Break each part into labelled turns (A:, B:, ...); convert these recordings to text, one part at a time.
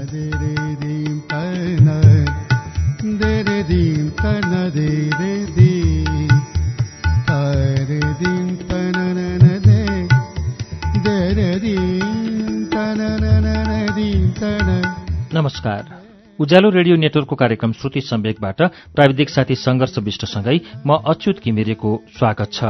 A: नमस्कार। उज्यालो रेडियो नेटवर्कको कार्यक्रम श्रुति सम्वेकबाट प्राविधिक साथी सङ्घर्ष विष्टसँगै म अच्युत घिमिरेको स्वागत छ।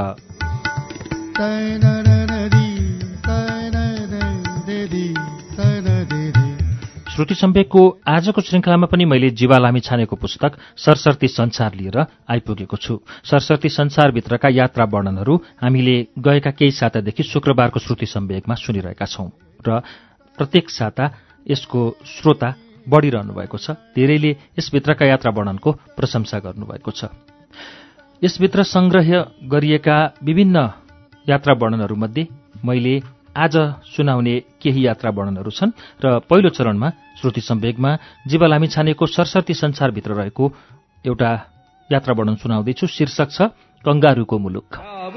A: श्रुति सम्वेकको आजको श्रृङ्खलामा पनि मैले जीवा लामिछानेको पुस्तक सरस्वती संसार लिएर आइपुगेको छु। सरस्वती संसारभित्रका यात्रा वर्णनहरू हामीले गएका केही सातादेखि शुक्रबारको श्रुति सम्वेकमा सुनिरहेका छौं र प्रत्येक साता यसको श्रोता बढिरहनु भएको छ। धेरैले यसभित्रका यात्रा वर्णनको प्रशंसा गर्नुभएको छ। यसभित्र संग्रह गरिएका विभिन्न यात्रा वर्णनहरूमध्ये मैले आज सुनाउने केही यात्रा वर्णनहरू छन् र पहिलो चरणमा श्रुति सम्वेकमा जीवा लामिछानेको सरस्वती संसारभित्र रहेको एउटा यात्रा वर्णन सुनाउँदैछु। शीर्षक छ कंगारुको मुलुक।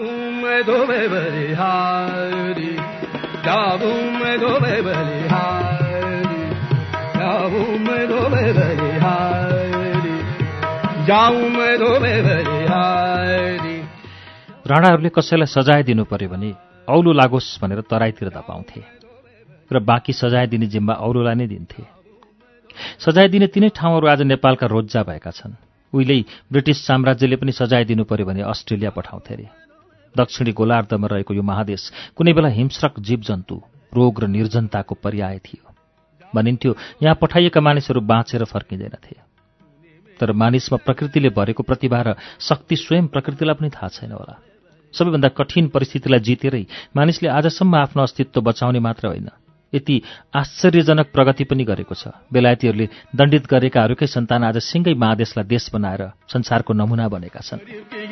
A: राणाहरूले कसैलाई सजाय दिनु पर्यो भने औलो लागोस् भनेर तराईतिर धपाउँथे र बाँकी सजाय दिने जिम्मा औलोलाई नै दिन्थे। सजाय दिने तिनै ठाउँहरू आज नेपालका रोज्जा भएका छन्। उहिलेै ब्रिटिस साम्राज्यले पनि सजाय दिनु पर्यो भने अस्ट्रेलिया पठाउँथे रे। दक्षिणी गोलार्धमा रहेको यो महादेश कुनै बेला हिंस्रक जीवजन्तु, रोग र निर्जनताको पर्याय थियो। भनिन्थ्यो यहाँ पठाइएका मानिसहरू बाँचेर फर्किँदैनथे। तर मानिसमा प्रकृतिले भरेको प्रतिभा र शक्ति स्वयं प्रकृतिलाई पनि थाहा छैन होला। सबैभन्दा कठिन परिस्थितिलाई जितेरै मानिसले आजसम्म आफ्नो अस्तित्व बचाउने मात्र होइन, यति आश्चर्यजनक प्रगति पनि गरेको छ। बेलायतीहरूले दण्डित गरेकाहरूकै सन्तान आज सिंगै महादेशलाई देश बनाएर संसारको नमुना बनेका छन्।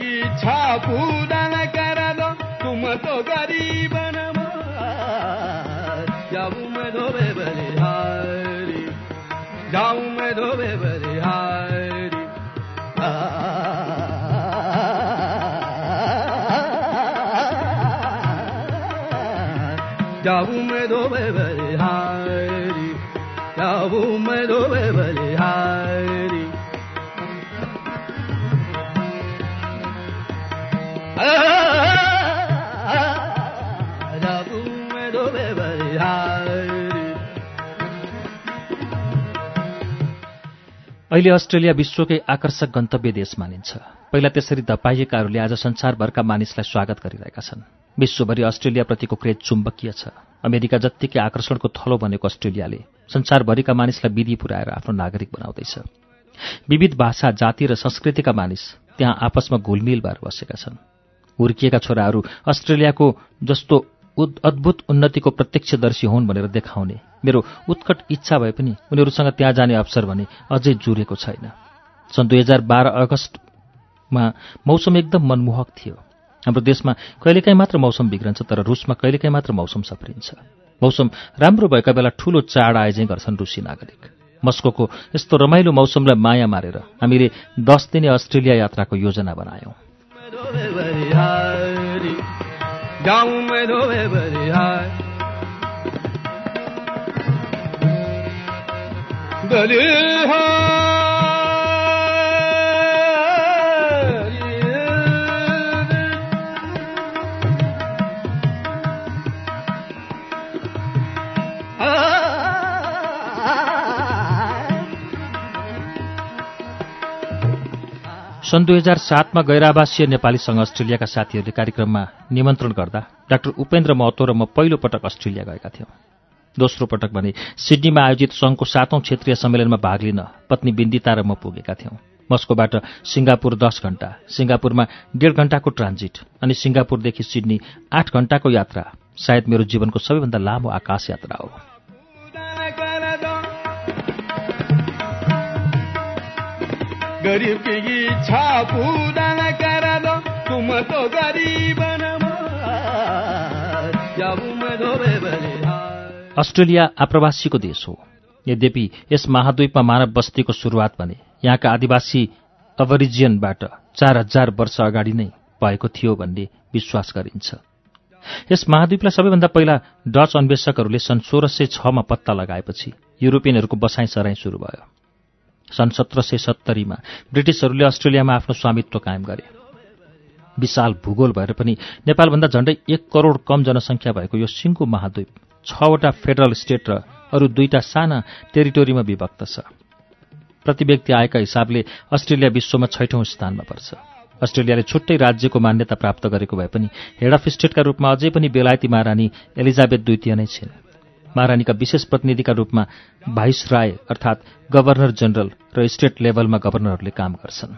A: अहिले अस्ट्रेलिया विश्वकै आकर्षक गन्तव्य देश मानिन्छ। पहिला त्यसरी धपाइएकाहरूले आज संसारभरका मानिसलाई स्वागत गरिरहेका छन्। विश्वभरि अस्ट्रेलियाप्रतिको क्रेज चुम्बकीय छ। अमेरिका जत्तिकै आकर्षणको थलो बनेको अस्ट्रेलियाले संसारभरिका मानिसलाई विधि पुर्याएर आफ्नो नागरिक बनाउँदैछ। विविध भाषा, जाति र संस्कृतिका मानिस त्यहाँ आपसमा घुलमिल भएर बसेका छन्। हुर्किएका छोराहरू अस्ट्रेलियाको जस्तो अद्भुत उन्नतिको प्रत्यक्षदर्शी हुन् भनेर देखाउने मेरो उत्कट इच्छा भए पनि उनीहरूसँग त्यहाँ जाने अवसर भने अझै जुरेको छैन। सन् 2012 अगस्तमा मौसम एकदम मनमोहक थियो। हाम्रो देशमा कहिलेकाहीँ मात्र मौसम बिग्रन्छ, तर रुसमा कहिलेकाहीँ मात्र मौसम सप्रिन्छ। मौसम राम्रो भएका बेला ठूलो चाड आयोजन गर्छन् रुसी नागरिक। मस्कोको यस्तो रमाइलो मौसमलाई माया मारेर हामीले 10 दिने अस्ट्रेलिया यात्राको योजना बनायौं। सन् 2007मा गैरावासीय नेपालीसँग अस्ट्रेलियाका साथीहरूले कार्यक्रममा निमन्त्रण गर्दा डाक्टर उपेन्द्र महतो र म पहिलो पटक अस्ट्रेलिया गएका थियौं। दोस्रो पटक भने सिडनीमा आयोजित सङ्घको 7औं क्षेत्रीय सम्मेलनमा भाग लिन पत्नी बिन्दिता र म पुगेका थियौं। मस्कोबाट सिङ्गापुर 10 घण्टा, सिङ्गापुरमा 1.5 घण्टाको ट्रान्जिट अनि सिङ्गापुरदेखि सिडनी 8 घण्टाको यात्रा सायद मेरो जीवनको सबैभन्दा लामो आकाश यात्रा हो।
B: गरीब की इच्छा पूरा न करा दो तुम तो गरीब
A: अस्ट्रेलिया आप्रवासीको देश हो। यद्यपि यस महाद्वीपमा मानव बस्तीको सुरुवात भने यहाँका आदिवासी अबरिजियनबाट 4000 वर्ष अगाडि नै भएको थियो भन्ने विश्वास गरिन्छ। यस महाद्वीपलाई सबैभन्दा पहिला डच अन्वेषकहरूले सन् 1606 मा पत्ता लगाएपछि युरोपियनहरूको बसाइँ-सराई सुरु भयो। सन् 1770 ब्रिटिसहरूले अस्ट्रेलियामा आफ्नो स्वामित्व कायम गरे। विशाल भूगोल भएर पनि नेपालभन्दा झण्डै 1 करोड कम जनसङ्ख्या भएको यो सिङ्गो महाद्वीप 6वटा फेडरल स्टेट र अरू 2टा साना टेरिटोरीमा विभक्त छ। प्रति व्यक्ति आयका हिसाबले अस्ट्रेलिया विश्वमा 6औं स्थानमा पर्छ। अस्ट्रेलियाले छुट्टै राज्यको मान्यता प्राप्त गरेको भए पनि हेड अफ स्टेटका रूपमा अझै पनि बेलायती महारानी एलिजाबेथ द्वितीय नै छिन्। महारानीका विशेष प्रतिनिधिका रूपमा भाइसराय अर्थात् गभर्नर जनरल र स्टेट लेभलमा गभर्नरहरूले काम गर्छन्।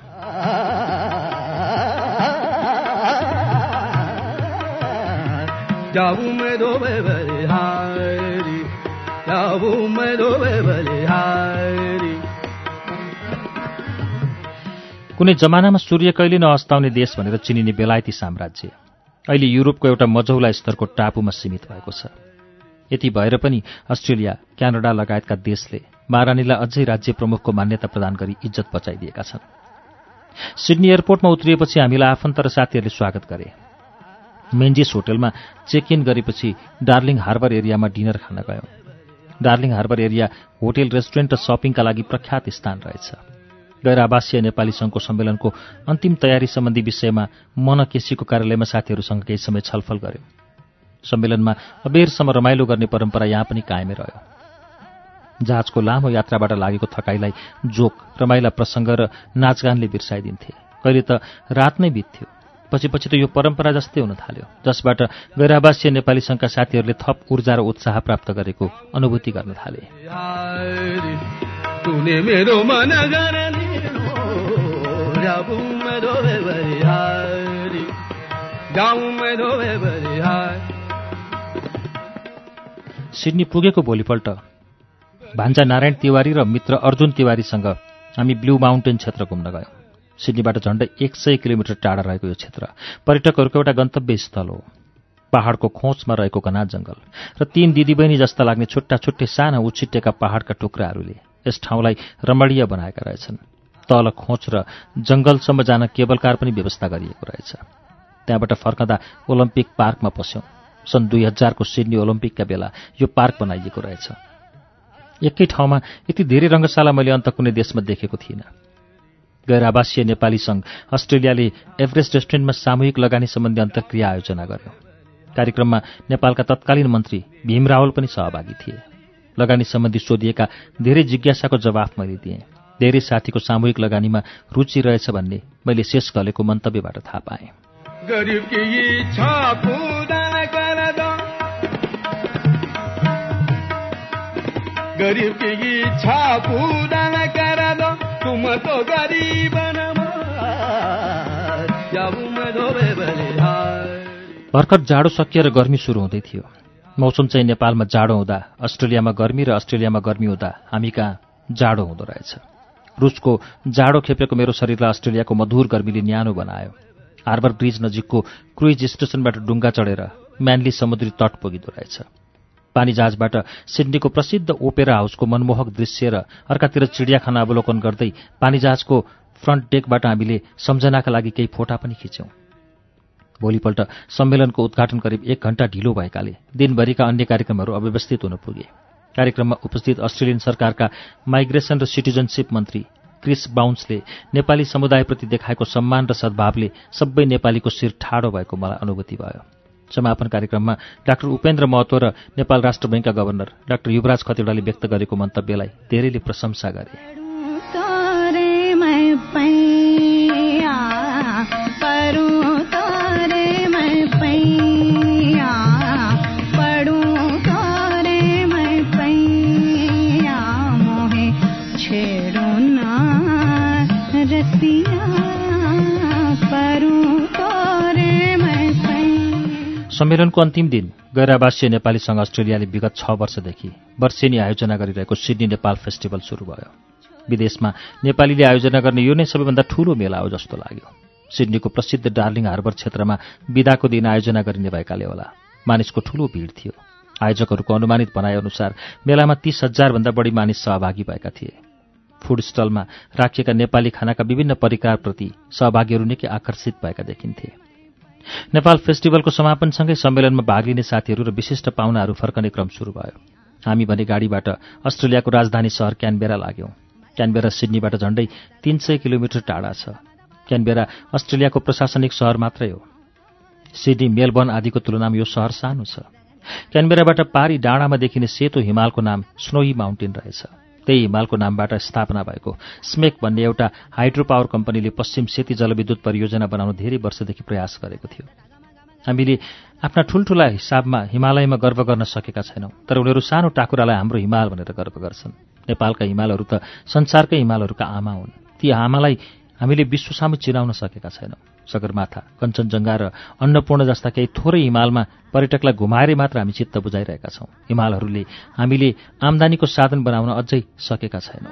A: कुनै जमानामा सूर्य कहिले नअस्ताउने देश भनेर चिनिने बेलायती साम्राज्य अहिले युरोपको एउटा मझौला स्तरको टापुमा सीमित भएको छ। यति भएर पनि अस्ट्रेलिया, क्यानाडा लगायतका देशले महारानीलाई अझै राज्य प्रमुखको मान्यता प्रदान गरी इज्जत बचाइदिएका छन्। सिडनी एयरपोर्टमा उत्रिएपछि हामीलाई आफन्त र साथीहरूले स्वागत गरे। मेन्जिस होटलमा चेक इन गरेपछि डार्लिङ हार्बर एरियामा डिनर खान गयौँ। Darling Harbour area hotel, restaurant र सपिङका लागि प्रख्यात स्थान रहेछ। गैर आवासीय नेपाली सङ्घको सम्मेलनको अन्तिम तयारी सम्बन्धी विषयमा मन केसीको कार्यालयमा साथीहरूसँग केही समय छलफल गर्यौँ। सम्मेलनमा अबेरसम्म रमाइलो गर्ने परम्परा यहाँ पनि कायमै रह्यो। जहाजको लामो यात्राबाट लागेको थकाइलाई जोक, रमाइला प्रसङ्ग र नाचगानले बिर्साइदिन्थे। कहिले त रात नै बित्थ्यो। पछि त यो परम्परा जस्तै हुन थाल्यो, जसबाट गैर आवासीय नेपाली सङ्घका साथीहरूले थप ऊर्जा र उत्साह प्राप्त गरेको अनुभूति गर्न थाले। सिडनी पुगेको भोलिपल्ट भान्जा नारायण तिवारी र मित्र अर्जुन तिवारीसँग हामी ब्लू माउन्टेन क्षेत्र घुम्न गयौँ। सिडनीबाट झण्डै 100 किलोमिटर टाढा रहेको यो क्षेत्र पर्यटकहरूको एउटा गन्तव्य स्थल हो। पहाडको खोचमा रहेको घना जंगल र 3 दिदीबहिनी जस्ता लाग्ने छुट्टा छुट्टै साना उछिट्टेका पहाडका टुक्राहरूले यस ठाउँलाई रमणीय बनाएका रहेछन्। तल खोच र जंगलसम्म जान केबल कार पनि व्यवस्था गरिएको रहेछ। त्यहाँबाट फर्कँदा ओलम्पिक पार्कमा पस्यौँ। सन् 2000 को सिडनी ओलम्पिकका बेला यो पार्क बनाइएको रहेछ। एकै ठाउँमा यति धेरै रङ्गशाला मैले अन्त कुनै देशमा देखेको थिइनँ। गैर आवासीय नेपाली सङ्घ अस्ट्रेलियाले एभरेस्ट रेस्टुरेन्टमा सामूहिक लगानी सम्बन्धी अन्तर्क्रिया आयोजना गर्यो। कार्यक्रममा नेपालका तत्कालीन मन्त्री भीम रावल पनि सहभागी थिए। लगानी सम्बन्धी सोधिएका धेरै जिज्ञासाको जवाफ मैले दिएँ। धेरै साथीको सामूहिक लगानीमा रुचि रहेछ भन्ने मैले शेष घलेको मन्तव्यबाट थाहा पाएँ। भर्खर जाडो सकिएर गर्मी सुरु हुँदै थियो। मौसम चाहिँ नेपालमा जाडो हुँदा अस्ट्रेलियामा गर्मी र अस्ट्रेलियामा गर्मी हुँदा हामी कहाँ जाडो हुँदो रहेछ। रुसको जाडो खेपेको मेरो शरीरलाई अस्ट्रेलियाको मधुर गर्मीले न्यानो बनायो। हार्बर ब्रिज नजिकको क्रुइज स्टेशनबाट डुङ्गा चढेर म्यानली समुद्री तट पुगिँदो रहेछ। पानी जहाजबाट सिडनीको प्रसिद्ध ओपेरा हाउसको मनमोहक दृश्य र अर्कातिर चिडियाखाना अवलोकन गर्दै पानी जहाजको फ्रन्ट डेकबाट हामीले सम्झनाका लागि केही फोटा पनि खिच्यौं। भोलिपल्ट सम्मेलनको उद्घाटन करिब 1 घण्टा ढिलो भएकाले दिनभरिका अन्य कार्यक्रमहरू अव्यवस्थित हुन पुगे। कार्यक्रममा उपस्थित अस्ट्रेलियन सरकारका माइग्रेसन र सिटिजनशिप मन्त्री क्रिस बाउन्सले नेपाली समुदायप्रति देखाएको सम्मान र सद्भावले सबै नेपालीको शिर ठाडो भएको मलाई अनुभूति भयो। समापन कार्यक्रममा डाक्टर उपेन्द्र महतो र नेपाल राष्ट्र बैंकका गभर्नर डाक्टर युवराज खतिवड़ाले व्यक्त गरेको मन्तव्यलाई धेरैले प्रशंसा गरे। सम्मेलनको अन्तिम दिन गैर आवासीय नेपाली सङ्घ अस्ट्रेलियाले विगत 6 वर्षदेखि वर्षेनी आयोजना गरिरहेको सिडनी नेपाल फेस्टिभल सुरु भयो। विदेशमा नेपालीले आयोजना गर्ने यो नै सबैभन्दा ठूलो मेला हो जस्तो लाग्यो। सिडनीको प्रसिद्ध डार्लिङ हार्बर क्षेत्रमा बिदाको दिन आयोजना गरिने भएकाले होला मानिसको ठूलो भिड थियो। आयोजकहरूको अनुमानित भनाइअनुसार मेलामा 30,000 भन्दा बढी मानिस सहभागी भएका थिए। फुड स्टलमा राखिएका नेपाली खानाका विभिन्न परिकारप्रति सहभागीहरू निकै आकर्षित भएका देखिन्थे। नेपाल फेस्टिभलको समापनसँगै सम्मेलनमा भाग लिने साथीहरू र विशिष्ट पाहुनाहरू फर्कने क्रम सुरु भयो। हामी भने गाडीबाट अस्ट्रेलियाको राजधानी सहर क्यानबेरा लाग्यौं। क्यानबेरा सिडनीबाट झण्डै 300 किलोमिटर टाढा छ। क्यानबेरा अस्ट्रेलियाको प्रशासनिक सहर मात्रै हो। सिडनी, मेलबर्न आदिको तुलनामा यो सहर सानो छ। क्यानबेराबाट पारी डाँडामा देखिने सेतो हिमालको नाम स्नोई माउन्टेन रहेछ। त्यही हिमालको नामबाट स्थापना भएको स्मेक भन्ने एउटा हाइड्रो पावर कम्पनीले पश्चिम सेती जलविद्युत परियोजना बनाउन धेरै वर्षदेखि प्रयास गरेको थियो। हामीले आफ्ना ठूल्ठूला हिसाबमा हिमालयमा गर्व गर्न सकेका छैनौँ, तर उनीहरू सानो टाकुरालाई हाम्रो हिमाल भनेर गर्व गर्छन्। नेपालका हिमालहरू त संसारकै हिमालहरूका आमा हुन्। ती आमालाई हामीले विश्वसामु चिनाउन सकेका छैनौँ। सगरमाथा, कञ्चनजङ्घा र अन्नपूर्ण जस्ता केही थोरै हिमालमा पर्यटकलाई घुमाएरै मात्र हामी चित्त बुझाइरहेका छौँ। हिमालहरूले हामीले आम्दानीको साधन बनाउन अझै सकेका छैनौँ।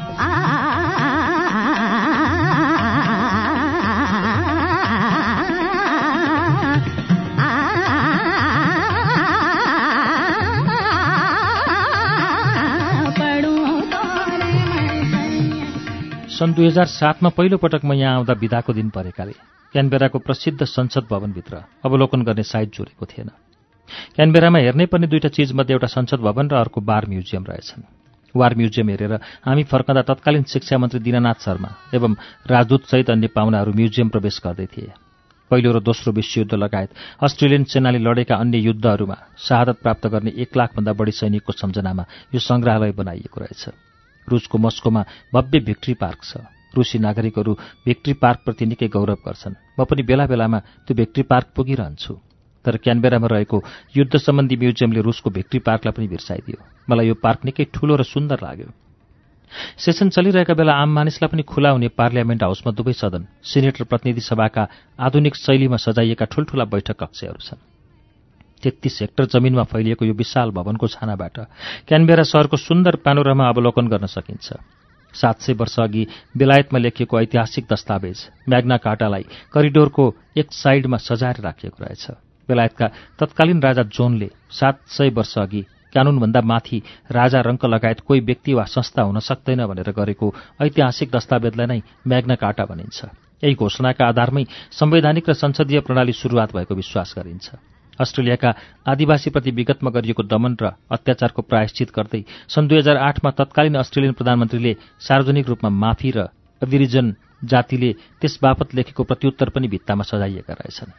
A: सन् 2007 मा पहिलो पटक म यहाँ आउँदा बिदाको दिन परेकाले क्यानबेराको प्रसिद्ध संसद भवनभित्र अवलोकन गर्ने साइट जोडेको थिएन। क्यानबेरामा हेर्नै पर्ने दुईटा चिजमध्ये एउटा संसद भवन र अर्को बार म्युजियम रहेछन्। वार म्युजियम हेरेर हामी फर्कँदा तत्कालीन शिक्षा मन्त्री दीनानाथ शर्मा एवं राजदूतसहित अन्य पाहुनाहरू म्युजियम प्रवेश गर्दै थिए। पहिलो र दोस्रो विश्वयुद्ध लगायत अस्ट्रेलियन सेनाले लडेका अन्य युद्धहरूमा शहादत प्राप्त गर्ने 1 लाखभन्दा बढी सैनिकको सम्झनामा यो सङ्ग्रहालय बनाइएको रहेछ। रुसको मस्कोमा भव्य भिक्ट्री पार्क छ। रुसी नागरिकहरू भिक्ट्री पार्कप्रति निकै गौरव गर्छन्। म पनि बेला बेलामा त्यो भिक्ट्री पार्क पुगिरहन्छु। तर क्यानबेरामा रहेको युद्ध सम्बन्धी म्युजियमले रुसको भिक्ट्री पार्कलाई पनि बिर्साइदियो। मलाई यो पार्क निकै ठूलो र सुन्दर लाग्यो। सेसन चलिरहेका बेला आम मानिसलाई पनि खुला हुने पार्लियामेन्ट हाउसमा दुवै सदन, सिनेट र प्रतिनिधि सभाका आधुनिक शैलीमा सजाइएका ठूल्ठूला बैठक कक्षहरू छन्। 33 हेक्टर जमिनमा फैलिएको यो विशाल भवनको छानाबाट क्यानबेरा सहरको सुन्दर पानोरामा अवलोकन गर्न सकिन्छ। 700 वर्ष अघि बेलायतमा लेखिएको ऐतिहासिक दस्तावेज म्याग्ना कार्टालाई करिडोरको एक साइडमा सजाएर राखिएको रहेछ। बेलायतका तत्कालीन राजा जोनले 700 वर्ष अघि कानूनभन्दा माथि राजा रङ्क लगायत कोही व्यक्ति वा संस्था हुन सक्दैन भनेर गरेको ऐतिहासिक दस्तावेजलाई नै म्याग्ना कार्टा भनिन्छ। यही घोषणाका आधारमै संवैधानिक र संसदीय प्रणाली सुरुवात भएको विश्वास गरिन्छ। अस्ट्रेलियाका आदिवासीप्रति विगतमा गरिएको दमन र अत्याचारको प्रायश्चित गर्दै सन् 2008 मा तत्कालीन अस्ट्रेलियन प्रधानमन्त्रीले सार्वजनिक रूपमा माफी र अभिरिजन जातिले त्यसबापत लेखेको प्रत्युत्तर पनि भित्तामा सजाइएका रहेछन्।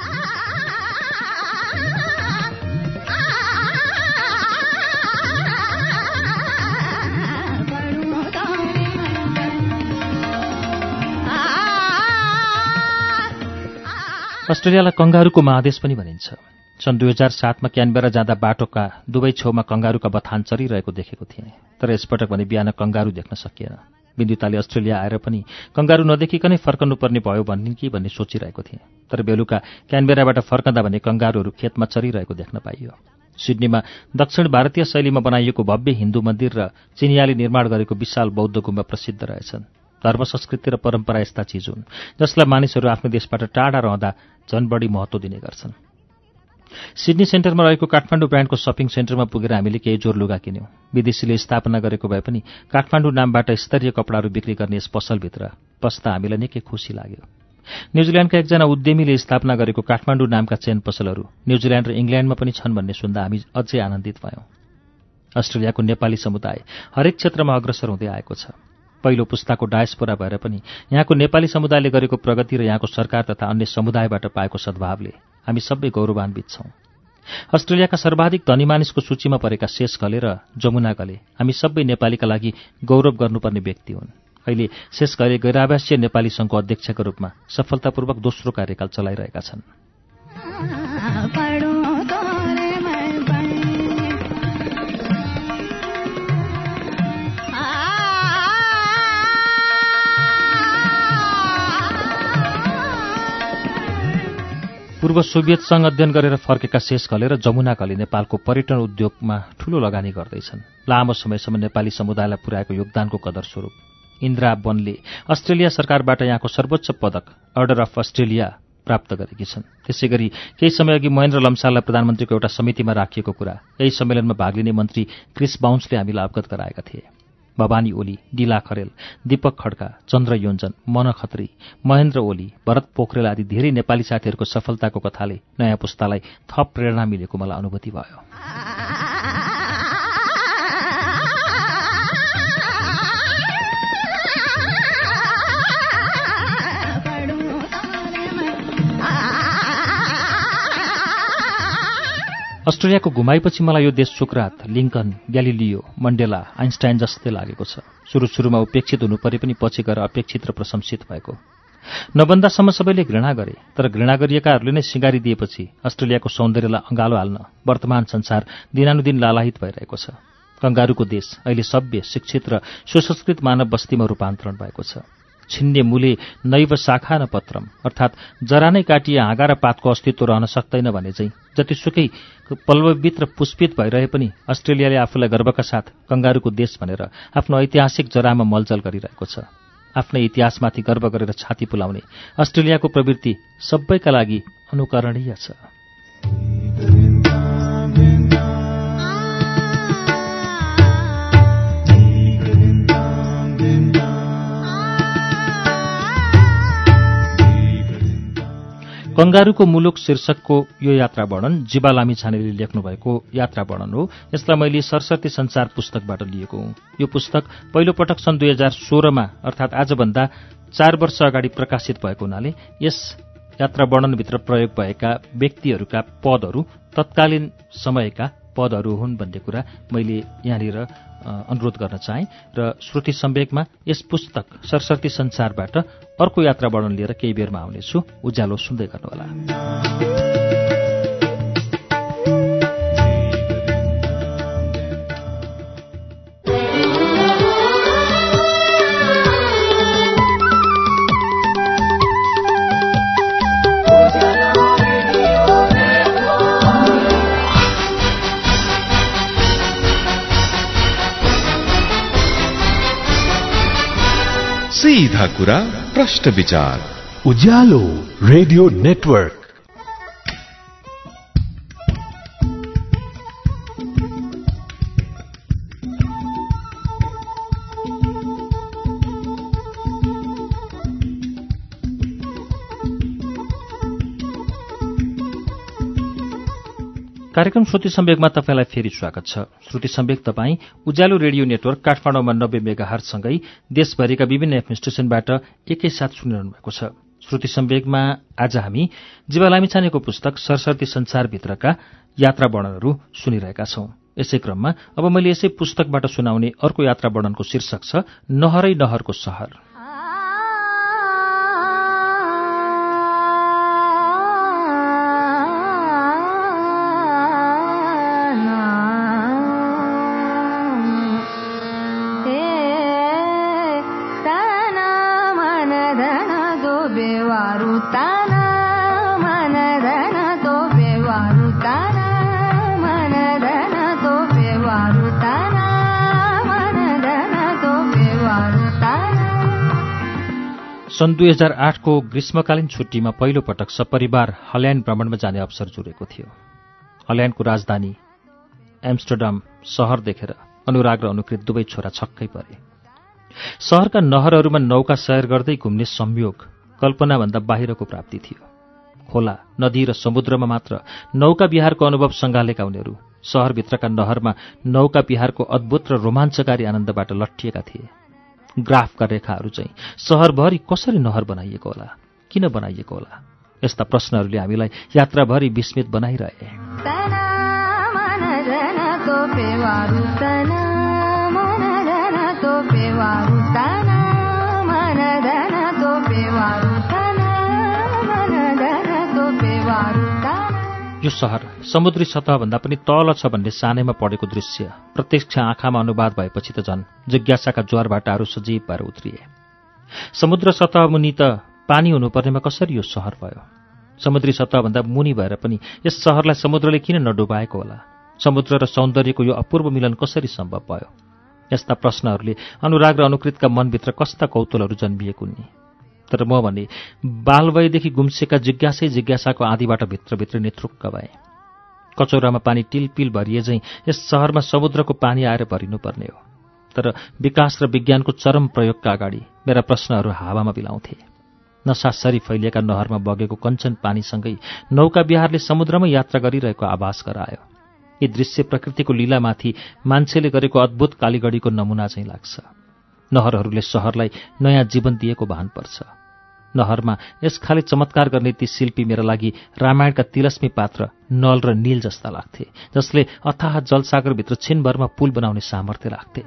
A: अस्ट्रेलियालाई कंगारूको महादेश पनि भनिन्छ। सन् 2007 मा क्यानबेरा जाँदा बाटोका दुवै छेउमा कंगारूका बथान चरिरहेको देखेको थिएँ। तर यसपटक भने बिहान कंगारू देख्न सकिएन। बिन्दुताले अस्ट्रेलिया आएर पनि कंगारू नदेखिकनै फर्कनुपर्ने भयो भन्ने कि भन्ने सोचिरहेको थिएँ। तर बेलुका क्यानबेराबाट फर्कँदा भने कंगारूहरू खेतमा चरिरहेको देख्न पाइयो। सिडनीमा दक्षिण भारतीय शैलीमा बनाइएको भव्य हिन्दू मन्दिर र चिनियाले निर्माण गरेको विशाल बौद्ध गुम्बा प्रसिद्ध रहेछन्। धर्म, संस्कृति र परम्परा यस्ता चिज हुन् जसलाई मानिसहरू आफ्नो देशबाट टाढा रहँदा झन बढी महत्त्व दिने गर्छन्। सिडनी सेन्टरमा रहेको काठमाडौँ ब्रान्डको सपिङ सेन्टरमा पुगेर हामीले केही जोर लुगा किन्यौँ। विदेशीले स्थापना गरेको भए पनि काठमाडौँ नामबाट स्तरीय कपडाहरू बिक्री गर्ने यस पसलभित्र पस्दा हामीलाई निकै खुसी लाग्यो। न्युजिल्यान्डका एकजना उद्यमीले स्थापना गरेको काठमाडौँ नामका चेन पसलहरू न्युजिल्यान्ड र इङ्ल्यान्डमा पनि छन् भन्ने सुन्दा हामी अझै आनन्दित भयौँ। अस्ट्रेलियाको नेपाली समुदाय हरेक क्षेत्रमा अग्रसर हुँदै आएको छ। पहिलो पुस्ताको डायस्पोरा भएर पनि यहाँको नेपाली समुदायले गरेको प्रगति र यहाँको सरकार तथा अन्य समुदायबाट पाएको सद्भावले हामी सबै गौरवान्वित छौँ। अस्ट्रेलियाका सर्वाधिक धनी मानिसको सूचीमा परेका शेष घले र जमुना घले हामी सबै नेपालीका लागि गौरव गर्नुपर्ने व्यक्ति हुन्। अहिले शेष घले गैरावासीय नेपाली सङ्घको अध्यक्षका रूपमा सफलतापूर्वक दोस्रो कार्यकाल चलाइरहेका छन्। पूर्व सोभियत संघ अध्ययन गरेर फर्केका शेष घले र जमुना घले नेपालको पर्यटन उद्योगमा ठूलो लगानी गर्दैछन्। लामो समयसम्म नेपाली समुदायलाई पुर्याएको योगदानको कदर स्वरूप इन्द्रा वनले अस्ट्रेलिया सरकारबाट यहाँको सर्वोच्च पदक अर्डर अफ अस्ट्रेलिया प्राप्त गरेकी छन्। त्यसैगरी केही समयअघि महेन्द्र लम्साललाई प्रधानमन्त्रीको एउटा समितिमा राखिएको कुरा यही सम्मेलनमा भाग लिने मन्त्री क्रिस बाउन्सले हामीलाई अवगत गराएका थिए। भवानी ओली, डिला खरेल, दीपक खड्का, चन्द्र योन्जन, मन खत्री, महेन्द्र ओली, भरत पोखरेल आदि धेरै नेपाली साथीहरूको सफलताको कथाले नयाँ पुस्तालाई थप प्रेरणा मिलेको मलाई अनुभूति भयो। अस्ट्रेलियाको घुमाइपछि मलाई यो देश Socrates, Lincoln, Galileo, Mandela, Einstein जस्तै लागेको छ। सुरुमा उपेक्षित हुनु परे पनि पछि गएर अपेक्षित र प्रशंसित भएको। नबन्दासम्म सबैले घृणा गरे, तर घृणा गरिएकाहरूले नै सिँगारिदिएपछि अस्ट्रेलियाको सौन्दर्यलाई अँगालो हाल्न वर्तमान संसार दिनानुदिन लालायित भइरहेको छ। कंगारुको देश अहिले सभ्य, शिक्षित र सुसंस्कृत मानव बस्तीमा रूपान्तरण भएको छ। छिन्ने मूले नैव शाखा न पत्रम, अर्थात् जरा नै काटिए हाँगा र पातको अस्तित्व रहन सक्दैन भने चाहिँ जतिसुकै पल्लवित र पुष्पित भइरहे पनि अस्ट्रेलियाले आफूलाई गर्वका साथ कंगारुको देश भनेर आफ्नो ऐतिहासिक जरामा मलजल गरिरहेको छ। आफ्नै इतिहासमाथि गर्व गरेर छाती फुलाउने अस्ट्रेलियाको प्रवृत्ति सबैका लागि अनुकरणीय छ। कंगारुको मुलुक शीर्षकको यो यात्रा वर्णन जीवा लामिछानेले लेख्नुभएको यात्रा वर्णन हो। यसलाई मैले सरस्वती संसार पुस्तकबाट लिएको हुँ। यो पुस्तक पहिलो पटक सन् 2016मा अर्थात् आजभन्दा 4 वर्ष अगाडि प्रकाशित भएको हुनाले यस यात्रा वर्णनभित्र प्रयोग भएका व्यक्तिहरूका पदहरू तत्कालीन समयका पदहरू हुन् भन्ने कुरा मैले यहाँनिर अनुरोध गर्न चाहे र श्रुति सम्वेकमा यस पुस्तक सरस्वती संसारबाट अर्को यात्रा वर्णन लिएर केही बेरमा आउनेछु। उज्यालो सुन्दै गर्नुहोला।
C: सीधा कुरा प्रश्न विचार
D: उज्यालो रेडियो नेटवर्क।
A: कार्यक्रम श्रुति सम्वेकमा तपाईलाई फेरि स्वागत छ। श्रुति सम्वेक तपाईँ उज्यालो रेडियो नेटवर्क काठमाडौँमा 90 मेगाहर्जसँगै देशभरिका विभिन्न एफएम स्टेशनबाट एकैसाथ सुनिरहनु भएको छ। श्रुति सम्वेकमा आज हामी जीवा लामिछानेको पुस्तक सरस्वती संसारभित्रका यात्रा वर्णनहरू सुनिरहेका छौं। यसै क्रममा अब मैले यसै पुस्तकबाट सुनाउने अर्को यात्रा वर्णनको शीर्षक छ नहरै नहरको सहर। सन् 2008 को ग्रीष्मकालीन छुट्टीमा पहिलो पटक सपरिवार हल्यान्ड भ्रमणमा जाने अवसर जुरेको थियो। हल्यान्डको राजधानी एम्स्टर्डम शहर देखेर अनुराग र अनुकृत दुवै छोरा छक्कै परे। शहरका नहरहरूमा नौका सैर गर्दै घुम्ने संयोग कल्पनाभन्दा बाहिरको प्राप्ति थियो। खोला, नदी र समुद्रमा मात्र नौका विहारको अनुभव सँगालेका उनीहरू शहरभित्रका नहरमा नौका विहारको अद्भुत र रोमाञ्चकारी आनन्दबाट लट्ठिएका थिए। ग्राफका रेखाहरू चाहिँ शहरभरि कसरी नहर बनाइएको होला, किन बनाइएको होला, यस्ता प्रश्नहरूले हामीलाई यात्राभरि विस्मित बनाइरहे। यो सहर समुद्री सतहभन्दा पनि तल छ भन्ने सानैमा पढेको दृश्य प्रत्यक्ष आँखामा अनुवाद भएपछि त झन् जिज्ञासाका ज्वारभाटाहरू सजीव भएर उत्रिए। समुद्र सतह मुनि त पानी हुनुपर्नेमा कसरी यो सहर भयो? समुद्री सतहभन्दा मुनि भएर पनि यस सहरलाई समुद्रले किन नडुबाएको होला? समुद्र र सौन्दर्यको यो अपूर्व मिलन कसरी सम्भव भयो? यस्ता प्रश्नहरूले अनुराग र अनुकृतका मनभित्र कस्ता कौतूहलहरू जन्मिएको नि। तर म भने बालवयदेखि गुम्सेका जिज्ञासाको आँधीबाट भित्रभित्र नेत्रुक्क भए। कचौरामा पानी टिलपिल भरिए झैँ यस सहरमा समुद्रको पानी आएर भरिनुपर्ने हो। तर विकास र विज्ञानको चरम प्रयोगका अगाडि मेरा प्रश्नहरू हावामा बिलाउँथे। नसासरी फैलिएका नहरमा बगेको कञ्चन पानीसँगै नौका विहारले समुद्रमा यात्रा गरिरहेको आभास गरायो। यी दृश्य प्रकृतिको लीलामाथि मान्छेले गरेको अद्भुत कालीगढीको नमुना चाहिँ लाग्छ। नहरहरूले सहरलाई नयाँ जीवन दिएको भान पर्छ। नहरमा यस खाले चमत्कार गर्ने ती शिल्पी मेरा लागि रामायणका तिलस्मी पात्र नल र नील जस्ता लाग्थे, जसले अथाह जलसागरभित्र छिनभरमा पुल बनाउने सामर्थ्य राख्थे।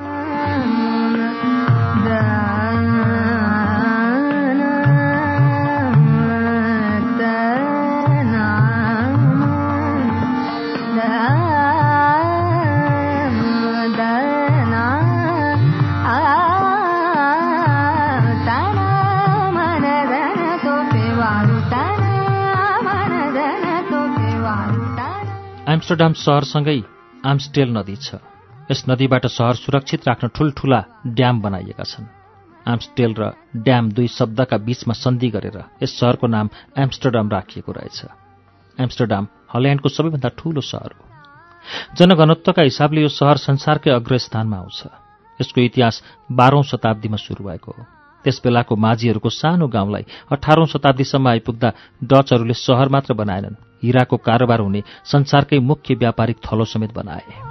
A: एम्स्टर्डम सहरसँगै आम्स्टेल नदी छ। यस नदीबाट सहर सुरक्षित राख्न ठूल्ठूला ड्याम बनाइएका छन्। आम्स्टेल र ड्याम दुई शब्दका बीचमा सन्धि गरेर यस सहरको नाम एम्स्टर्डम राखिएको रहेछ। एम्स्टर्डम हल्यान्डको सबैभन्दा ठूलो सहर हो। जनघनत्वका हिसाबले यो सहर संसारकै अग्रस्थानमा आउँछ। यसको इतिहास 12औं शताब्दीमा सुरु भएको हो। त्यस बेलाको माझीहरूको सानो गाउँलाई 18औं शताब्दीसम्म आइपुग्दा डचहरूले सहर मात्र बनाएनन्, हिराको कारोबार हुने संसारकै मुख्य व्यापारिक थलो समेत बनाए।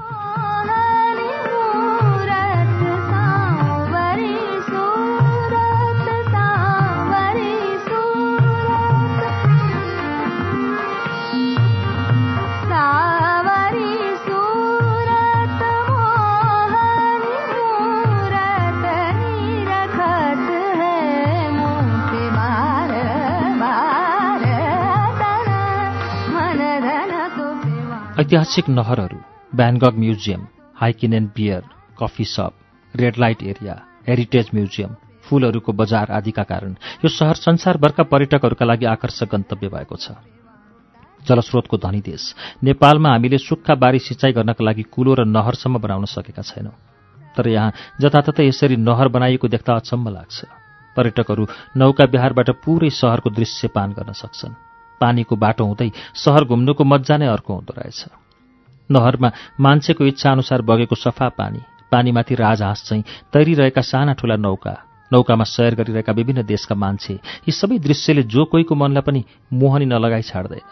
A: ऐतिहासिक नहरहरू, Van Gogh museum, Heineken and beer, coffee shop, red light area, heritage museum, फूलहरूको बजार आदिका कारण यो सहर संसारभरका पर्यटकहरूका लागि आकर्षक गन्तव्य भएको छ। जलस्रोतको धनी देश नेपालमा हामीले सुक्खा बारी सिँचाइ गर्नका लागि कुलो र नहरसम्म बनाउन सकेका छैनौँ। तर यहाँ जताततै यसरी नहर बनाइएको देख्दा अचम्म लाग्छ। पर्यटकहरू नौका विहारबाट पुरै सहरको दृश्य पान गर्न सक्छन्। पानीको बाटो हुँदै सहर घुम्नुको मज्जा नै अर्को हुँदो रहेछ। नहरमा मान्छेको इच्छा अनुसार बगेको सफा पानी, पानीमाथि राजहाँस चाहिँ तैरिरहेका साना ठूला नौका, नौकामा सैर गरिरहेका विभिन्न देशका मान्छे, यी सबै दृश्यले जो कोहीको मनलाई पनि मोहनी नलगाई छाड्दैन।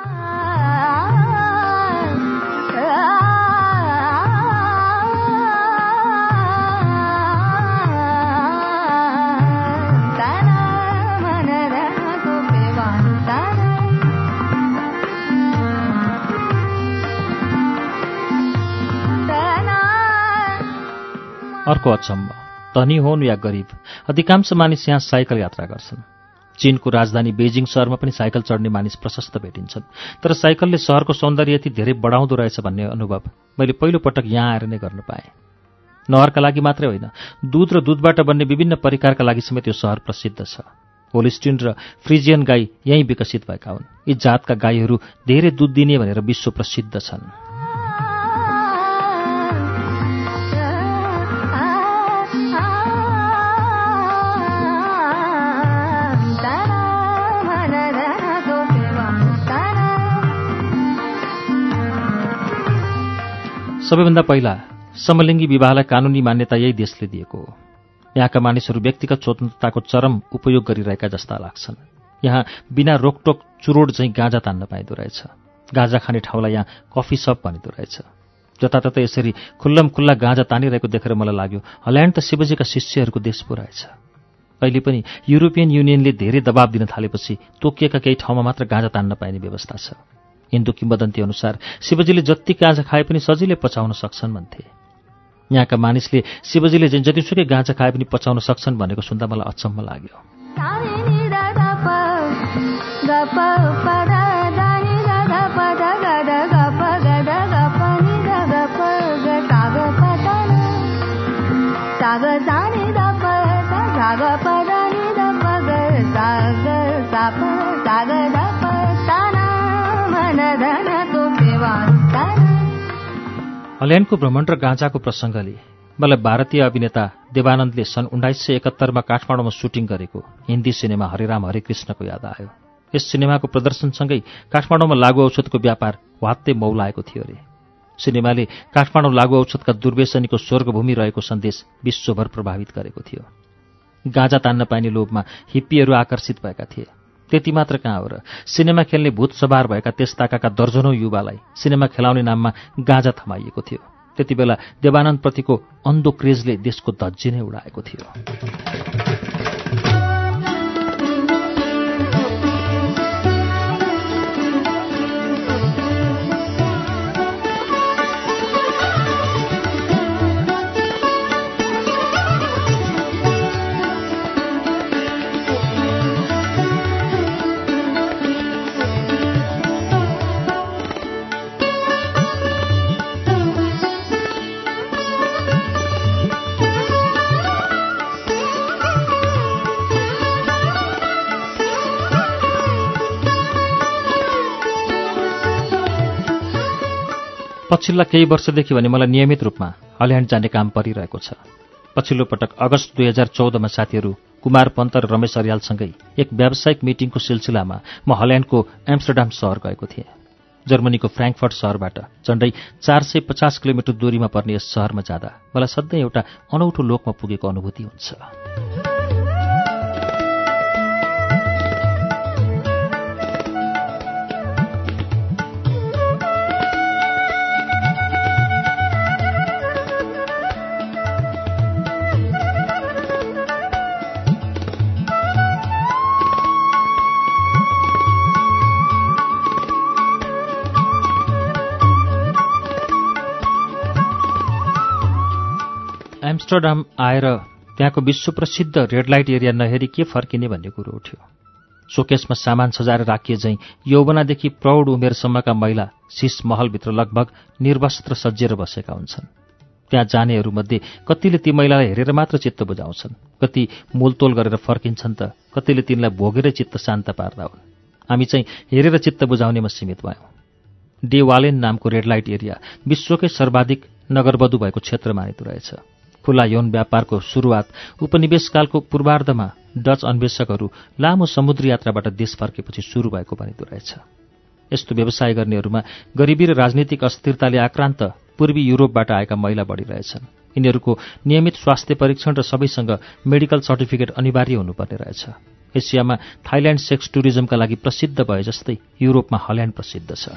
A: अर्को अचम्म, धनी होन् या गरिब, अधिकांश मानिस यहाँ साइकल यात्रा गर्छन्। चीनको राजधानी बेजिङ सहरमा पनि साइकल चढ्ने मानिस प्रशस्त भेटिन्छन्। तर साइकलले सहरको सौन्दर्य यति धेरै बढाउँदो रहेछ भन्ने अनुभव मैले पहिलो पटक यहाँ आएर नै गर्न पाएँ। नहरका लागि मात्रै होइन, दूध र दूधबाट बन्ने विभिन्न परिकारका लागि समेत यो सहर प्रसिद्ध छ। होलिस्टिन र फ्रिजियन गाई यहीँ विकसित भएका हुन्। यी जातका गाईहरू धेरै दूध दिने भनेर विश्व प्रसिद्ध छन्। सबैभन्दा पहिला समलिङ्गी विवाहलाई कानुनी मान्यता यही देशले दिएको हो। यहाँका मानिसहरू व्यक्तिगत स्वतन्त्रताको चरम उपयोग गरिरहेका जस्ता लाग्छन्। यहाँ बिना रोकटोक चुरोड चाहिँ गाँजा तान्न पाइँदो रहेछ। गाँजा खाने ठाउँलाई यहाँ कफी सप भनिदो रहेछ। जताततै यसरी खुल्लम खुल्ला गाँजा तानिरहेको देखेर मलाई लाग्यो हल्यान्ड त शिवजीका शिष्यहरूको देश पो रहेछ। अहिले पनि युरोपियन युनियनले धेरै दबाब दिन थालेपछि तोकिएका केही ठाउँमा मात्र गाँजा तान्न पाइने व्यवस्था छ। हिन्दू किम्वदन्ती अनुसार शिवजीले जति गाँजा खाए पनि सजिलै पचाउन सक्छन् भन्थे। यहाँका मानिसले शिवजीले जतिसुकै गाँजा खाए पनि पचाउन सक्छन् भनेको सुन्दा मलाई अचम्म लाग्यो। हल्यान्डको भ्रमण र गाँजाको प्रसङ्गले मलाई भारतीय अभिनेता देवानन्दले सन् 1971 काठमाडौँमा सुटिङ गरेको हिन्दी सिनेमा हरेराम हरेकृष्णको याद आयो। यस सिनेमाको प्रदर्शनसँगै काठमाडौँमा लागु औषधको व्यापार वात्तै मौलाएको थियो अरे। सिनेमाले काठमाडौँ लागु औषधका दुर्व्यसनीको स्वर्गभूमि रहेको सन्देश विश्वभर प्रभावित गरेको थियो। गाँजा तान्न पाइने लोभमा हिप्पीहरू आकर्षित भएका थिए। त्यति मात्र कहाँ हो र, सिनेमा खेल्ने भूत सवार भएका त्यस ताकाका दर्जनौं युवालाई सिनेमा खेलाउने नाममा गाँजा थमाइएको थियो। त्यति बेला देवानन्दप्रतिको अन्धो क्रेजले देशको धज्जी नै उडाएको थियो। पछिल्ला केही वर्षदेखि भने मलाई नियमित रूपमा हल्यान्ड जाने काम परिरहेको छ। पछिल्लो पटक अगस्त 2014मा साथीहरू कुमार पन्त र रमेश अर्यालसँगै एक व्यावसायिक मिटिङको सिलसिलामा म हल्यान्डको एम्स्टर्डाम सहर गएको थिएँ। जर्मनीको फ्र्याङ्कफर्ट सहरबाट झण्डै 450 किलोमिटर दूरीमा पर्ने यस सहरमा जाँदा मलाई सधैँ एउटा अनौठो लोकमा पुगेको अनुभूति हुन्छ। एम्स्टर्डाम आएर त्यहाँको विश्वप्रसिद्ध रेड लाइट एरिया नहेरी के फर्किने भन्ने कुरो उठ्यो। सोकेसमा सामान सजाएर राखिए झैँ यौवनादेखि प्रौढ उमेरसम्मका महिला शीश महलभित्र लगभग निर्वस्त्र सज्जिएर बसेका हुन्छन्। त्यहाँ जानेहरूमध्ये कतिले ती महिलालाई हेरेर मात्र चित्त बुझाउँछन्, कति मोलतोल गरेर फर्किन्छन् त कतिले तिनलाई भोगेरै चित्त शान्त पार्दा हुन्। हामी चाहिँ हेरेर चित्त बुझाउनेमा सीमित भयौँ। डे वालेन नामको रेड लाइट एरिया विश्वकै सर्वाधिक नगरवधु भएको क्षेत्र मानिँदो रहेछ। खुला यौन व्यापारको सुरुवात उपनिवेशकालको पूर्वार्धमा डच अन्वेषकहरू लामो समुद्री यात्राबाट देश फर्केपछि सुरु भएको भनिँदो रहेछ। यस्तो व्यवसाय गर्नेहरूमा गरिबी र राजनीतिक अस्थिरताले आक्रान्त पूर्वी युरोपबाट आएका महिला बढिरहेछन्। यिनीहरूको नियमित स्वास्थ्य परीक्षण र सबैसँग मेडिकल सर्टिफिकेट अनिवार्य हुनुपर्ने रहेछ। एसियामा थाइल्यान्ड सेक्स टुरिज्मका लागि प्रसिद्ध भए जस्तै युरोपमा हल्यान्ड प्रसिद्ध छ।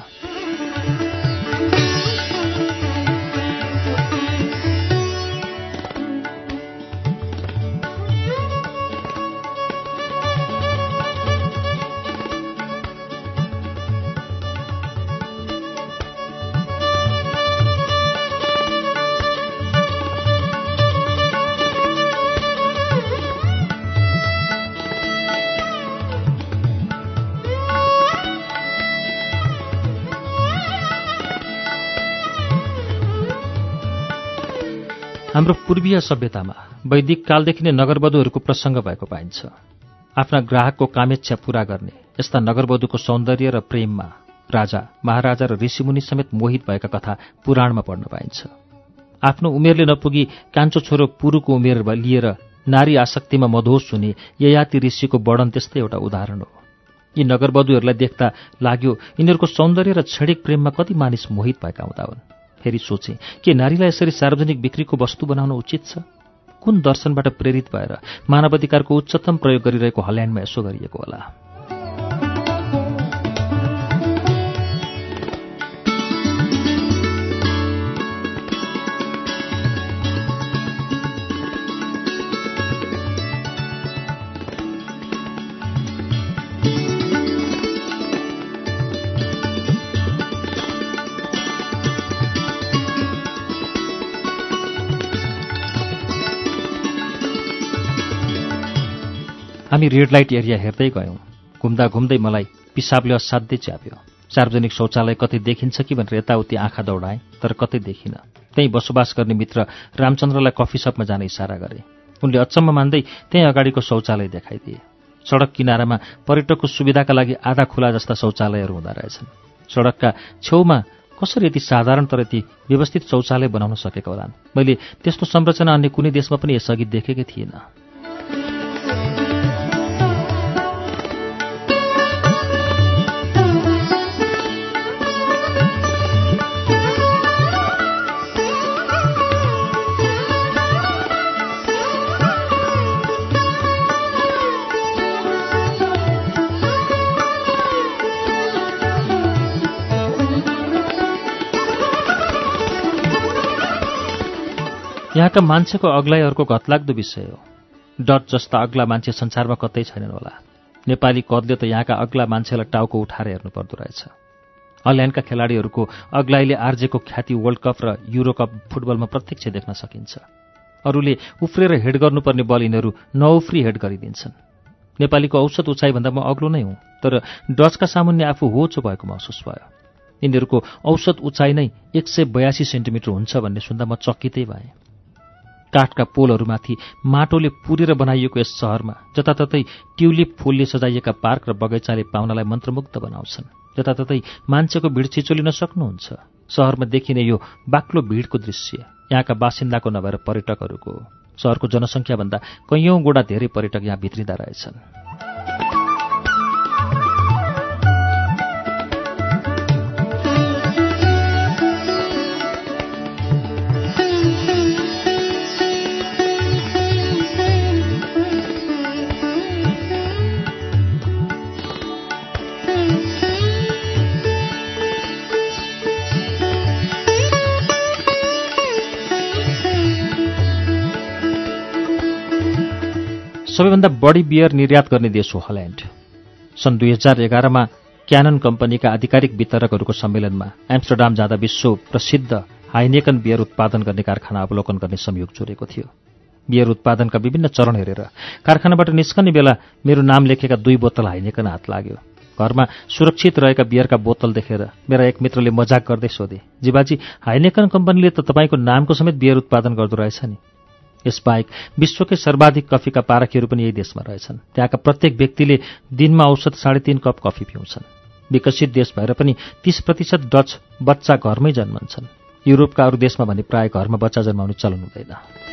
A: हाम्रो पूर्वीय सभ्यतामा वैदिक कालदेखि नै नगरवधुहरूको प्रसङ्ग भएको पाइन्छ। आफ्ना ग्राहकको कामेच्छा पूरा गर्ने यस्ता नगरवधुको सौन्दर्य र प्रेममा राजा, महाराजा र ऋषिमुनि समेत मोहित भएका कथा पुराणमा पढ्न पाइन्छ। आफ्नो उमेरले नपुगी कान्छो छोरो पुरुको उमेर लिएर नारी आसक्तिमा मधोस हुने ययाति ऋषिको वर्णन त्यस्तै एउटा उदाहरण हो। यी नगरवधुहरूलाई देख्दा लाग्यो यिनीहरूको सौन्दर्य र क्षणिक प्रेममा कति मानिस मोहित भएका हुँदा हुन्। फेरि सोचे के नारीलाई यसरी सार्वजनिक बिक्रीको वस्तु बनाउन उचित छ? कुन दर्शनबाट प्रेरित भएर मानवाधिकारको उच्चतम प्रयोग गरिरहेको हल्यान्डमा यसो गरिएको होला? हामी रेड लाइट एरिया हेर्दै गयौँ। घुम्दा घुम्दै मलाई पिसाबले असाध्यै च्याप्यो। सार्वजनिक शौचालय कतै देखिन्छ कि भनेर यताउति आँखा दौडाएँ, तर कतै देखिनँ। त्यहीँ बसोबास गर्ने मित्र रामचन्द्रलाई कफी सपमा जाने इसारा गरे। उनले अचम्म मान्दै त्यहीँ अगाडिको शौचालय देखाइदिए। सडक किनारामा पर्यटकको सुविधाका लागि आधा खुला जस्ता शौचालयहरू हुँदा रहेछन्। सडकका छेउमा कसरी यति साधारण तर यति व्यवस्थित शौचालय बनाउन सकेका होलान्? मैले त्यस्तो संरचना अन्य कुनै देशमा पनि यसअघि देखेकै थिइनँ। यहाँका मान्छेको अग्लाइ अर्को घतलाग्दो विषय हो। डच जस्ता अग्ला मान्छे संसारमा कतै छैनन् होला। नेपाली कदले त यहाँका अग्ला मान्छेलाई टाउको उठाएर हेर्नुपर्दो रहेछ। हल्यान्डका खेलाडीहरूको अग्लाइले आर्जेको ख्याति वर्ल्ड कप र युरो कप फुटबलमा प्रत्यक्ष देख्न सकिन्छ। अरूले उफ्रेर हेड गर्नुपर्ने बल यिनीहरू नउफ्री हेड गरिदिन्छन्। नेपालीको औसत उचाइभन्दा म अग्लो नै हुँ, तर डचका सामुन्ने आफू होचो भएको महसुस भयो। यिनीहरूको औसत उचाइ नै 182 सेन्टिमिटर हुन्छ भन्ने सुन्दा म चकितै भएँ। काठका पोलहरूमाथि माटोले पुरेर बनाइएको यस सहरमा जताततै ट्युलिप फूलले सजाइएका पार्क र बगैँचाले पाहुनालाई मन्त्रमुग्ध बनाउँछन्। जताततै मान्छेको भिड छिचोलिन सक्नुहुन्छ। शहरमा देखिने यो बाक्लो भिडको दृश्य यहाँका बासिन्दाको नभएर पर्यटकहरूको हो। शहरको जनसङ्ख्याभन्दा कैयौँ गुणा धेरै पर्यटक यहाँ भित्रिँदा रहेछन्। सबैभन्दा बढी बियर निर्यात गर्ने देश हो हल्यान्ड। सन् 2011मा क्यानन कम्पनीका आधिकारिक वितरकहरूको सम्मेलनमा एम्स्टर्डाम जाँदा विश्व प्रसिद्ध हाइनेकन बियर उत्पादन गर्ने कारखाना अवलोकन गर्ने संयोग जोडेको थियो। बियर उत्पादनका विभिन्न चरण हेरेर कारखानाबाट निस्कने बेला मेरो नाम लेखेका 2 बोतल हाइनेकन हात लाग्यो। घरमा सुरक्षित रहेका बियरका बोतल देखेर मेरा एक मित्रले मजाक गर्दै सोधे, जीबाजी हाइनेकन कम्पनीले त तपाईँको नामको समेत बियर उत्पादन गर्दो रहेछ नि। यसबाहेक विश्वकै सर्वाधिक कफीका पारखीहरू पनि यही देशमा रहेछन्। त्यहाँका प्रत्येक व्यक्तिले दिनमा औसत 3.5 कप कफी पिउँछन्। विकसित देश भएर पनि 30% डच बच्चा घरमै जन्मन्छन्। युरोपका अरू देशमा भने प्राय घरमा बच्चा जन्माउने चलन हुँदैन।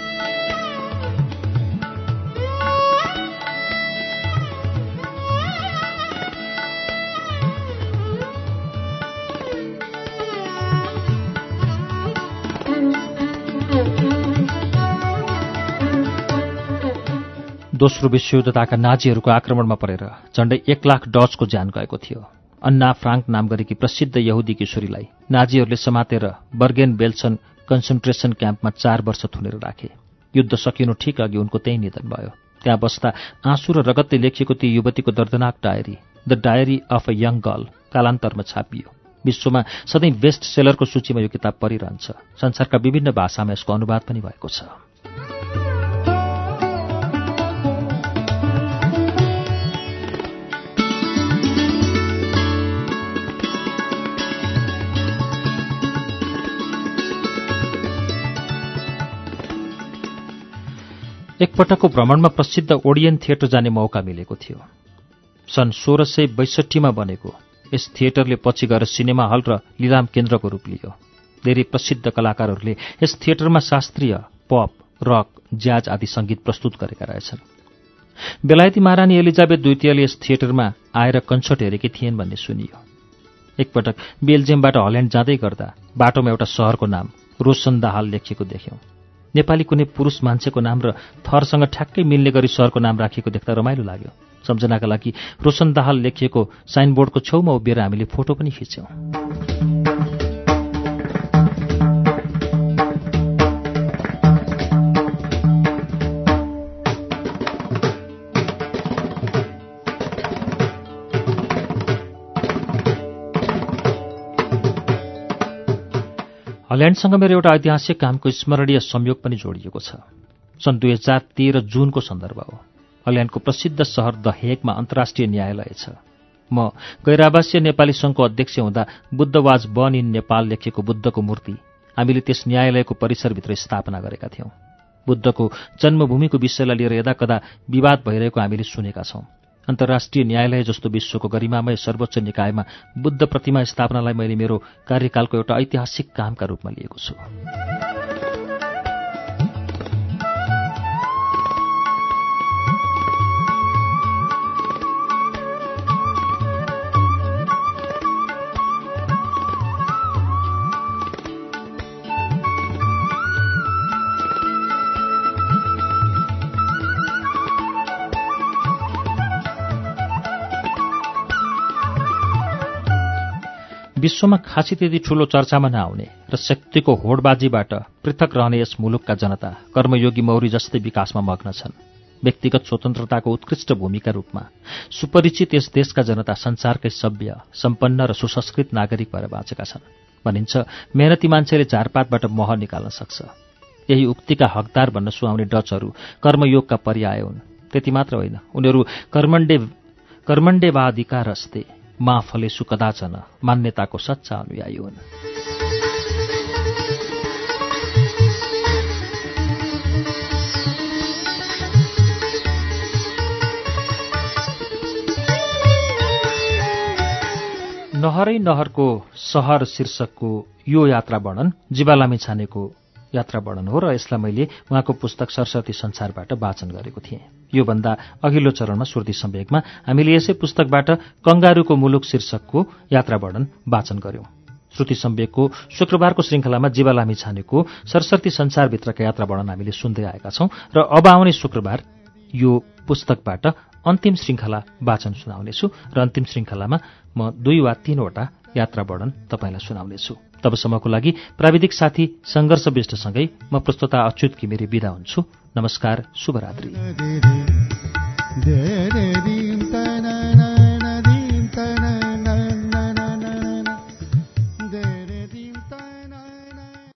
A: दोस्रो विश्वयुद्धका नाजीहरूको आक्रमणमा परेर झण्डै 1 लाख डचको ज्यान गएको थियो। अन्ना फ्राङ्क नाम गरेकी प्रसिद्ध यहुदी किशोरीलाई नाजीहरूले समातेर बर्गेन बेल्सन कन्सन्ट्रेसन क्याम्पमा 4 वर्ष थुनेर राखे। युद्ध सकिनु ठिक अघि उनको त्यही निधन भयो। त्यहाँ बस्दा आँसु र रगतले लेखिएको ती युवतीको दर्दनाक diary the diary of a young girl कालान्तरमा छापियो। विश्वमा सधैँ बेस्ट सेलरको सूचीमा यो किताब परिरहन्छ। संसारका विभिन्न भाषामा यसको अनुवाद पनि भएको छ। एकपटकको भ्रमणमा प्रसिद्ध ओडियन थिएटर जाने मौका मिलेको थियो। सन् 1662मा बनेको यस थिएटरले पछि गएर सिनेमा हल र लिलाम केन्द्रको रूप लियो। धेरै प्रसिद्ध कलाकारहरूले यस थिएटरमा शास्त्रीय, पप, रक, ज्याज आदि सङ्गीत प्रस्तुत गरेका रहेछन्। बेलायती महारानी एलिजाबेथ द्वितीयले यस थिएटरमा आएर कन्सर्ट हेरेकी थिइन् भन्ने सुनियो। एकपटक बेल्जियमबाट हल्यान्ड जाँदै गर्दा बाटोमा एउटा सहरको नाम रोसन्दाहाल लेखिएको देख्यौँ। नेपाली कुनै पुरुष मान्छेको नाम र थरसँग ठ्याक्कै मिल्ने गरी सहरको नाम राखिएको देख्दा रमाइलो लाग्यो। सम्झनाका लागि रोसन्दाहाल लेखिएको साइनबोर्डको छेउमा उभिएर हामीले फोटो पनि खिच्यौँ। हल्यान्डसँग मेरो एउटा ऐतिहासिक कामको स्मरणीय संयोग पनि जोडिएको छ। सन् 2013 जुनको सन्दर्भ हो। हल्यान्डको प्रसिद्ध सहर द हेगमा अन्तर्राष्ट्रिय न्यायालय छ। म गैरावासीय नेपाली सङ्घको अध्यक्ष हुँदा Buddha was born in Nepal लेखिएको बुद्धको मूर्ति हामीले त्यस न्यायालयको परिसरभित्र स्थापना गरेका थियौँ। बुद्धको जन्मभूमिको विषयलाई लिएर यदाकदा विवाद भइरहेको हामीले सुनेका छौँ। अन्तर्राष्ट्रिय न्यायालय जस्तो विश्वको गरिमामय सर्वोच्च निकायमा बुद्ध प्रतिमा स्थापनालाई मैले मेरो कार्यकालको एउटा ऐतिहासिक कामका रूपमा लिएको छु। विश्वमा खासै त्यति ठूलो चर्चामा नआउने र शक्तिको होडबाजीबाट पृथक रहने यस मुलुकका जनता कर्मयोगी मौरी जस्तै विकासमा मग्न छन्। व्यक्तिगत स्वतन्त्रताको उत्कृष्ट भूमिका रूपमा सुपरिचित यस देशका जनता संसारकै सभ्य, सम्पन्न र सुसंस्कृत नागरिक भएर बाँचेका छन्। भनिन्छ मेहनती मान्छेले झारपातबाट मह निकाल्न सक्छ। यही उक्तिका हकदार भन्न सुहाउने डचहरू कर्मयोगका पर्याय हुन्। त्यति मात्र होइन, उनीहरू कर्मण्डेवाधिकारस्ते मा फलेषु कदाचन मान्यताको सच्चा अनुयायी हुन्। सहरै नहरको सहर शीर्षकको यो यात्रा वर्णन जीवा लामिछानेको यात्रा वर्णन हो र यसलाई मैले उहाँको पुस्तक सरस्वती संसारबाट वाचन गरेको थिएँ। योभन्दा अघिल्लो चरणमा श्रुति सम्वेकमा हामीले यसै पुस्तकबाट कंगारुको मुलुक शीर्षकको यात्रा वर्णन वाचन गर्यौं। श्रुति सम्वेकको शुक्रबारको श्रृङ्खलामा जीवा लामिछानेको सरस्वती संसारभित्रका यात्रा वर्णन हामीले सुन्दै आएका छौं र अब आउने शुक्रबार यो पुस्तकबाट अन्तिम श्रृङ्खला वाचन सुनाउनेछु र अन्तिम श्रृङ्खलामा म 2 वा 3 वटा यात्रा वर्णन तपाईलाई सुनाउनेछु। तबसम्मको लागि प्राविधिक साथी संघर्ष विष्टसँगै म प्रस्तोता अच्युत घिमिरे बिदा हुन्छु। नमस्कार, शुभरात्रि।